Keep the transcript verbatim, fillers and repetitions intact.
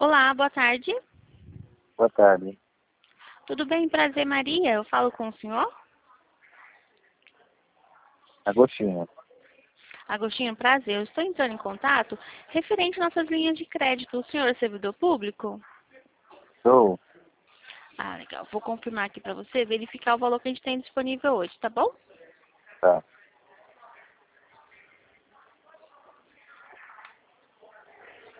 Olá, boa tarde. Boa tarde. Tudo bem? Prazer, Maria. Eu falo com o senhor? Agostinho. Agostinho, prazer. Eu estou entrando em contato referente às nossas linhas de crédito. O senhor é servidor público? Sou. Ah, legal. Vou confirmar aqui para você, verificar o valor que a gente tem disponível hoje, tá bom? Tá.